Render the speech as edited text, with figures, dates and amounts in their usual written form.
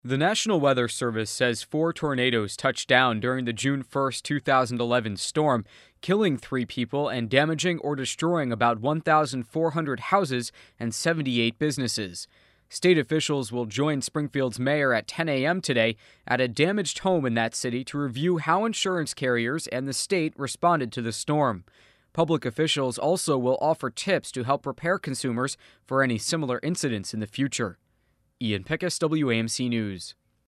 The National Weather Service says 4 tornadoes touched down during the June 1st, 2011 storm, killing 3 people and damaging or destroying about 1,400 houses and 78 businesses. State officials will join Springfield's mayor at 10 a.m. today at a damaged home in that city to review how insurance carriers and the state responded to the storm. Public officials also will offer tips to help prepare consumers for any similar incidents in the future. Ian Pickus, WAMC News.